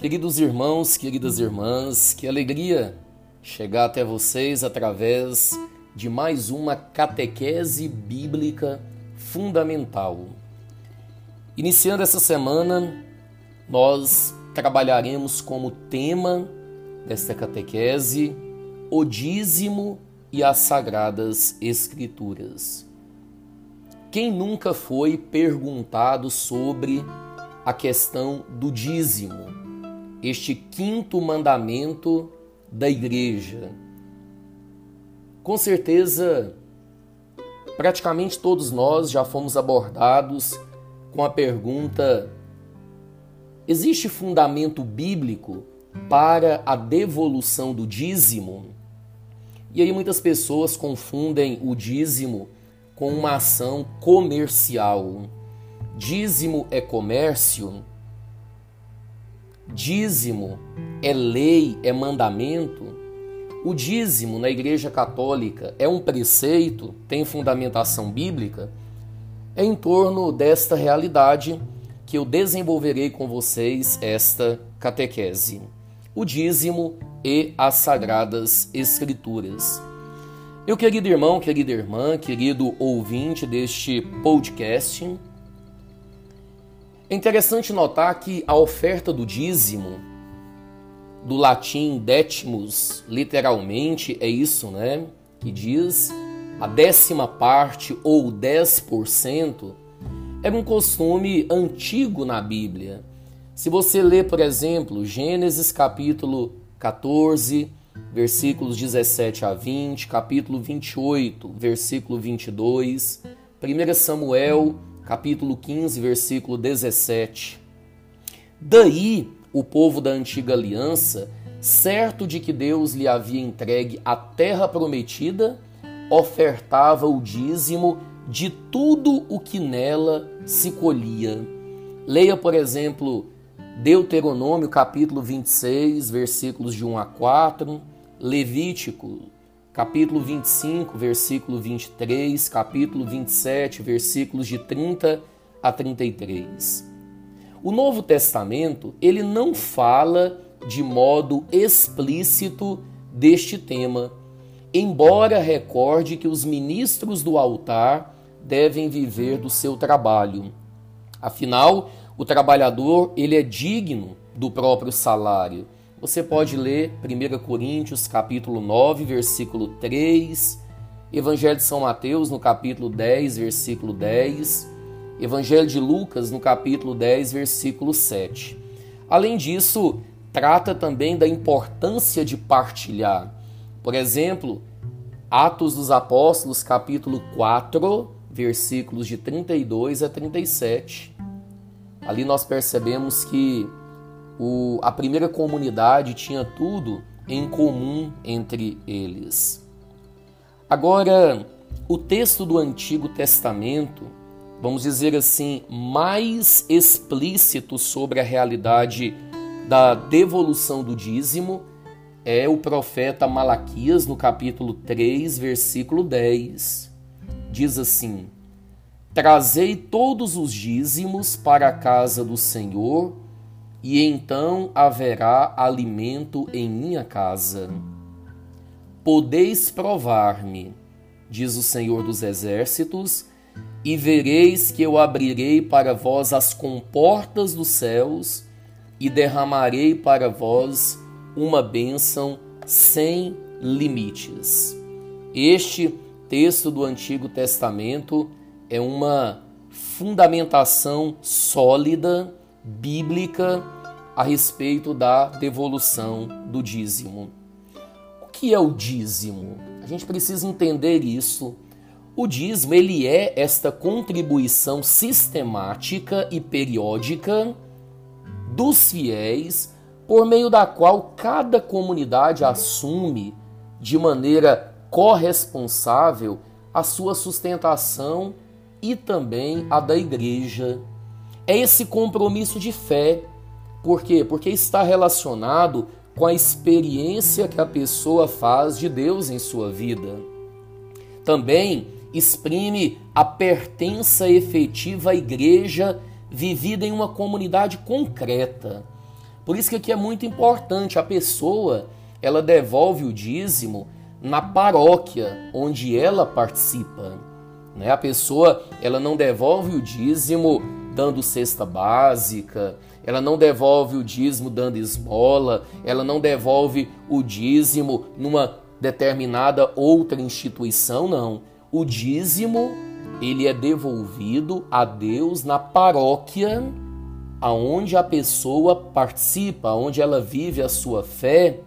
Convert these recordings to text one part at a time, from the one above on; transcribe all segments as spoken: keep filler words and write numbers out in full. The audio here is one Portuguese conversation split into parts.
Queridos irmãos, queridas irmãs, que alegria chegar até vocês através de mais uma catequese bíblica fundamental. Iniciando essa semana, nós trabalharemos como tema desta catequese o dízimo e as Sagradas Escrituras. Quem nunca foi perguntado sobre a questão do dízimo? Este quinto mandamento da igreja. Com certeza, praticamente todos nós já fomos abordados com a pergunta: existe fundamento bíblico para a devolução do dízimo? E aí muitas pessoas confundem o dízimo com uma ação comercial. Dízimo é comércio? Dízimo é lei, é mandamento? O dízimo na Igreja Católica é um preceito, tem fundamentação bíblica? É em torno desta realidade que eu desenvolverei com vocês esta catequese. O dízimo e as Sagradas Escrituras. Meu querido irmão, querida irmã, querido ouvinte deste podcast, é interessante notar que a oferta do dízimo, do latim décimos, literalmente é isso, né? Que diz a décima parte ou dez por cento, era um costume antigo na Bíblia. Se você ler, por exemplo, Gênesis capítulo catorze, versículos dezessete a vinte, capítulo vinte e oito, versículo vinte e dois, primeiro Samuel, capítulo quinze, versículo dezessete. Daí, o povo da antiga aliança, certo de que Deus lhe havia entregue a terra prometida, ofertava o dízimo de tudo o que nela se colhia. Leia, por exemplo, Deuteronômio, capítulo vinte e seis, versículos de um a quatro, Levítico, capítulo vinte e cinco, versículo vinte e três, capítulo vinte e sete, versículos de trinta a trinta e três. O Novo Testamento, ele não fala de modo explícito deste tema, embora recorde que os ministros do altar devem viver do seu trabalho. Afinal, o trabalhador, ele é digno do próprio salário. Você pode ler primeira Coríntios, capítulo nove, versículo três, Evangelho de São Mateus, no capítulo dez, versículo dez, Evangelho de Lucas, no capítulo dez, versículo sete. Além disso, trata também da importância de partilhar. Por exemplo, Atos dos Apóstolos, capítulo quatro, versículos de trinta e dois a trinta e sete. Ali nós percebemos que o, a primeira comunidade tinha tudo em comum entre eles. Agora, o texto do Antigo Testamento, vamos dizer assim, mais explícito sobre a realidade da devolução do dízimo, é o profeta Malaquias, no capítulo três, versículo dez. Diz assim: trazei todos os dízimos para a casa do Senhor, e então haverá alimento em minha casa. Podeis provar-me, diz o Senhor dos Exércitos, e vereis que eu abrirei para vós as comportas dos céus e derramarei para vós uma bênção sem limites. Este texto do Antigo Testamento é uma fundamentação sólida, bíblica, a respeito da devolução do dízimo. O que é o dízimo? A gente precisa entender isso. O dízimo, ele é esta contribuição sistemática e periódica dos fiéis, por meio da qual cada comunidade assume de maneira corresponsável a sua sustentação e também a da igreja. É esse compromisso de fé. Por quê? Porque está relacionado com a experiência que a pessoa faz de Deus em sua vida. Também exprime a pertença efetiva à igreja vivida em uma comunidade concreta. Por isso que aqui é muito importante, a pessoa, ela devolve o dízimo na paróquia onde ela participa, né? A pessoa, ela não devolve o dízimo dando cesta básica, ela não devolve o dízimo dando esmola, ela não devolve o dízimo numa determinada outra instituição, não. O dízimo, ele é devolvido a Deus na paróquia aonde a pessoa participa, onde ela vive a sua fé.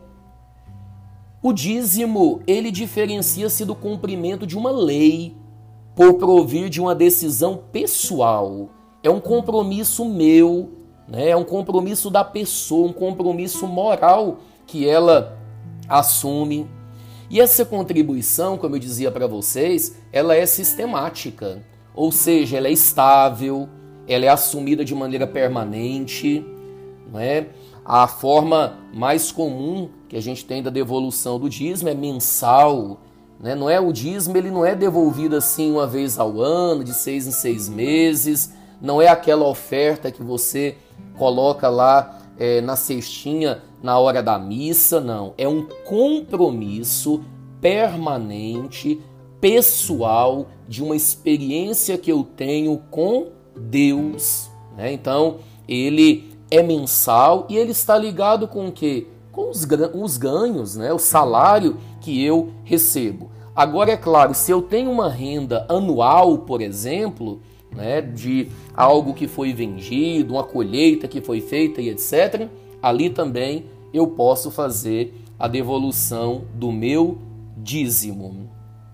O dízimo, ele diferencia-se do cumprimento de uma lei por provir de uma decisão pessoal. É um compromisso meu, né? É um compromisso da pessoa, um compromisso moral que ela assume. E essa contribuição, como eu dizia para vocês, ela é sistemática, ou seja, ela é estável, ela é assumida de maneira permanente, não é? A forma mais comum que a gente tem da devolução do dízimo é mensal, né? Não é o dízimo, ele não é devolvido assim uma vez ao ano, de seis em seis meses, não é aquela oferta que você coloca lá é, na cestinha na hora da missa, não. É um compromisso permanente, pessoal, de uma experiência que eu tenho com Deus, né? Então, ele é mensal e ele está ligado com o quê? Com os, os ganhos, né? O salário que eu recebo. Agora, é claro, se eu tenho uma renda anual, por exemplo, né, de algo que foi vendido, uma colheita que foi feita e etcétera, ali também eu posso fazer a devolução do meu dízimo.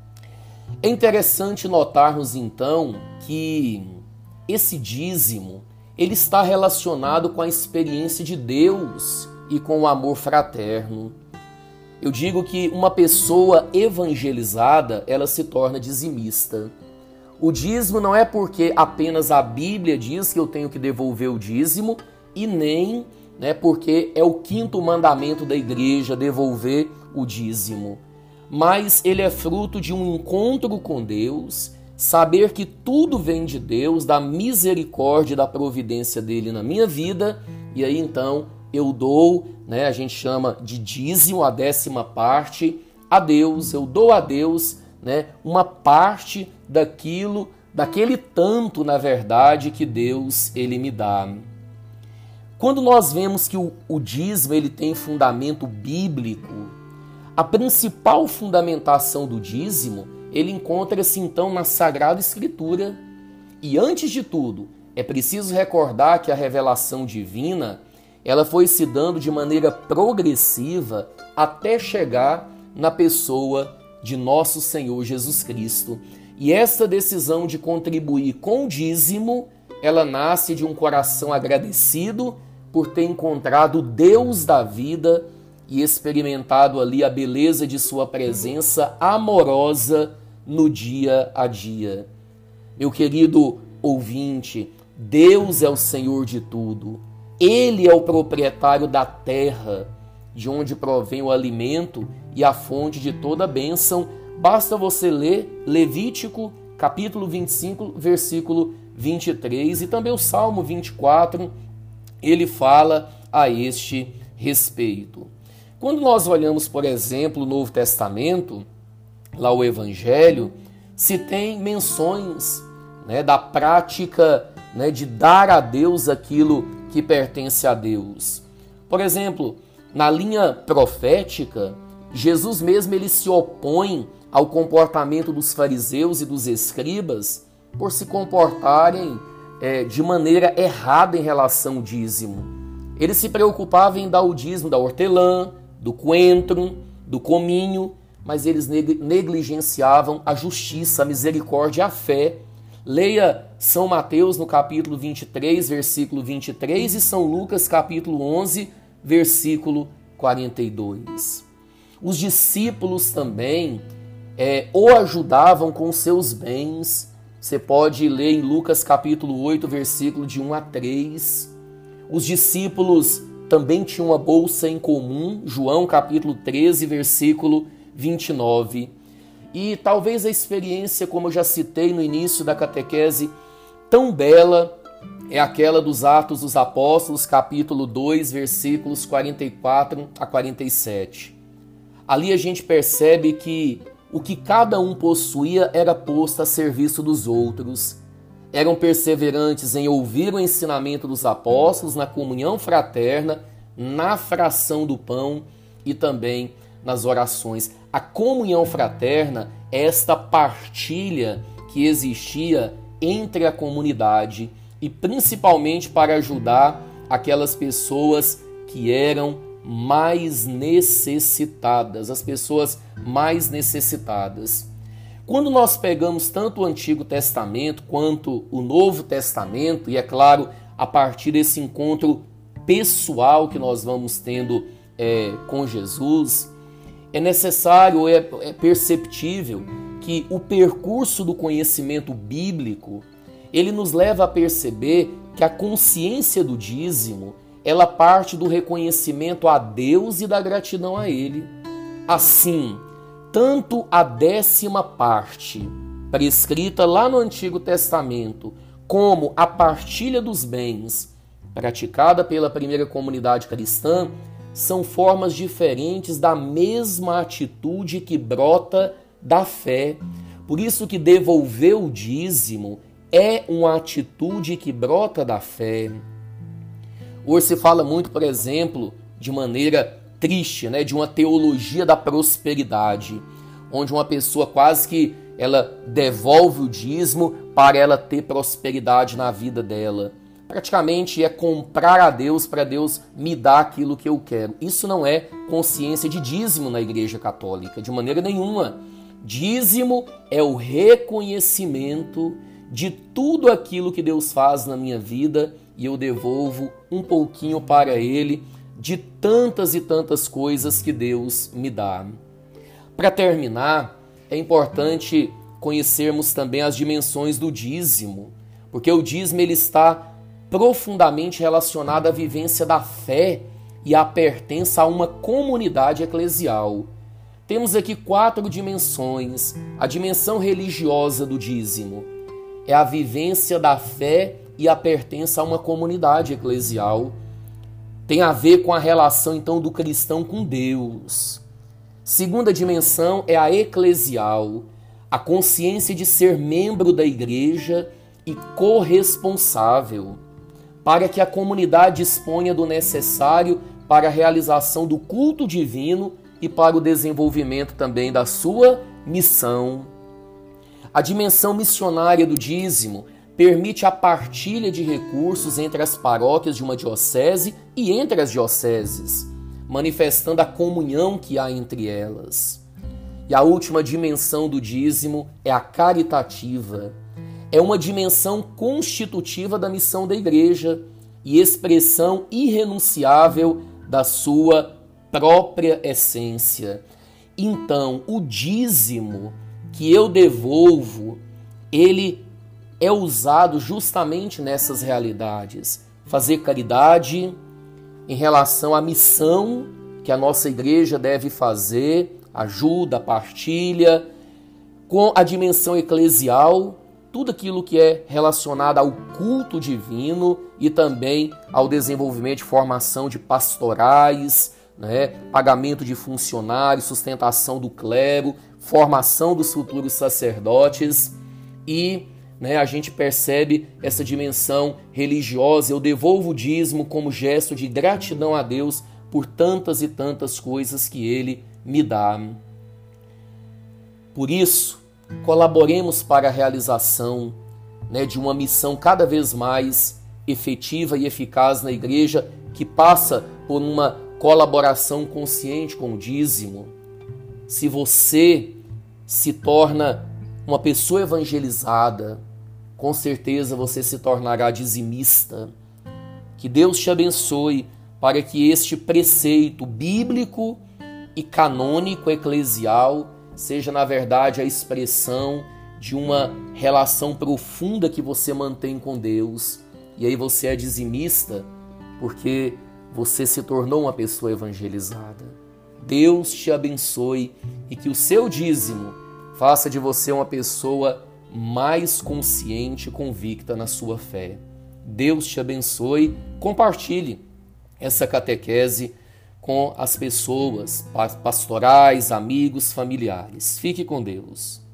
É interessante notarmos, então, que esse dízimo, ele está relacionado com a experiência de Deus e com o amor fraterno. Eu digo que uma pessoa evangelizada, ela se torna dizimista. O dízimo não é porque apenas a Bíblia diz que eu tenho que devolver o dízimo e nem, né, porque é o quinto mandamento da igreja devolver o dízimo. Mas ele é fruto de um encontro com Deus, saber que tudo vem de Deus, da misericórdia e da providência dele na minha vida, e aí então eu dou, né, a gente chama de dízimo, a décima parte, a Deus, eu dou a Deus, né, uma parte daquilo, daquele tanto, na verdade, que Deus ele me dá. Quando nós vemos que o, o dízimo ele tem fundamento bíblico, a principal fundamentação do dízimo, ele encontra-se então na Sagrada Escritura. E antes de tudo, é preciso recordar que a revelação divina, ela foi se dando de maneira progressiva até chegar na pessoa de nosso Senhor Jesus Cristo. E essa decisão de contribuir com o dízimo, ela nasce de um coração agradecido por ter encontrado o Deus da vida e experimentado ali a beleza de sua presença amorosa no dia a dia. Meu querido ouvinte, Deus é o Senhor de tudo. Ele é o proprietário da terra, de onde provém o alimento e a fonte de toda bênção. Basta você ler Levítico, capítulo vinte e cinco, versículo vinte e três, e também o Salmo vinte e quatro, ele fala a este respeito. Quando nós olhamos, por exemplo, o Novo Testamento, lá o Evangelho, se tem menções, né, da prática, né, de dar a Deus aquilo que pertence a Deus. Por exemplo, na linha profética, Jesus mesmo ele se opõe ao comportamento dos fariseus e dos escribas por se comportarem é, de maneira errada em relação ao dízimo. Ele se preocupava em dar o dízimo da hortelã, do coentro, do cominho, mas eles negligenciavam a justiça, a misericórdia e a fé. Leia São Mateus no capítulo vinte e três, versículo vinte e três, e São Lucas capítulo onze, versículo quarenta e dois. Os discípulos também é, o ajudavam com seus bens. Você pode ler em Lucas capítulo oito, versículo de um a três. Os discípulos também tinham uma bolsa em comum, João capítulo treze, versículo vinte e nove. E talvez a experiência, como eu já citei no início da catequese, tão bela, é aquela dos Atos dos Apóstolos, capítulo dois, versículos quarenta e quatro a quarenta e sete. Ali a gente percebe que o que cada um possuía era posto a serviço dos outros. Eram perseverantes em ouvir o ensinamento dos apóstolos, na comunhão fraterna, na fração do pão e também nas orações. A comunhão fraterna é esta partilha que existia entre a comunidade e principalmente para ajudar aquelas pessoas que eram mais necessitadas, as pessoas mais necessitadas. Quando nós pegamos tanto o Antigo Testamento quanto o Novo Testamento, e é claro, a partir desse encontro pessoal que nós vamos tendo é, com Jesus, é necessário, é, é perceptível que o percurso do conhecimento bíblico, ele nos leva a perceber que a consciência do dízimo, ela parte do reconhecimento a Deus e da gratidão a Ele. Assim, tanto a décima parte, prescrita lá no Antigo Testamento, como a partilha dos bens, praticada pela primeira comunidade cristã, são formas diferentes da mesma atitude que brota da fé. Por isso que devolver o dízimo é uma atitude que brota da fé. Hoje se fala muito, por exemplo, de maneira triste, né, de uma teologia da prosperidade, onde uma pessoa quase que ela devolve o dízimo para ela ter prosperidade na vida dela. Praticamente é comprar a Deus para Deus me dar aquilo que eu quero. Isso não é consciência de dízimo na Igreja Católica, de maneira nenhuma. Dízimo é o reconhecimento de tudo aquilo que Deus faz na minha vida e eu devolvo um pouquinho para Ele de tantas e tantas coisas que Deus me dá. Para terminar, é importante conhecermos também as dimensões do dízimo, porque o dízimo ele está profundamente relacionado à vivência da fé e à pertença a uma comunidade eclesial. Temos aqui quatro dimensões. A dimensão religiosa do dízimo é a vivência da fé e a pertença a uma comunidade eclesial. Tem a ver com a relação, então, do cristão com Deus. Segunda dimensão é a eclesial, a consciência de ser membro da igreja e corresponsável, para que a comunidade disponha do necessário para a realização do culto divino e para o desenvolvimento também da sua missão. A dimensão missionária do dízimo permite a partilha de recursos entre as paróquias de uma diocese e entre as dioceses, manifestando a comunhão que há entre elas. E a última dimensão do dízimo é a caritativa. É uma dimensão constitutiva da missão da igreja e expressão irrenunciável da sua própria essência. Então, o dízimo que eu devolvo, ele é usado justamente nessas realidades. Fazer caridade em relação à missão que a nossa igreja deve fazer, ajuda, partilha, com a dimensão eclesial, tudo aquilo que é relacionado ao culto divino e também ao desenvolvimento de formação de pastorais, né, pagamento de funcionários, sustentação do clero, formação dos futuros sacerdotes e né, a gente percebe essa dimensão religiosa. Eu devolvo o dízimo como gesto de gratidão a Deus por tantas e tantas coisas que Ele me dá. Por isso, colaboremos para a realização né, de uma missão cada vez mais efetiva e eficaz na igreja, que passa por uma colaboração consciente com o dízimo. Se você se torna uma pessoa evangelizada, com certeza você se tornará dizimista. Que Deus te abençoe para que este preceito bíblico e canônico eclesial seja, na verdade, a expressão de uma relação profunda que você mantém com Deus. E aí você é dizimista porque você se tornou uma pessoa evangelizada. Deus te abençoe e que o seu dízimo faça de você uma pessoa mais consciente e convicta na sua fé. Deus te abençoe. Compartilhe essa catequese com as pessoas, pastorais, amigos, familiares. Fique com Deus.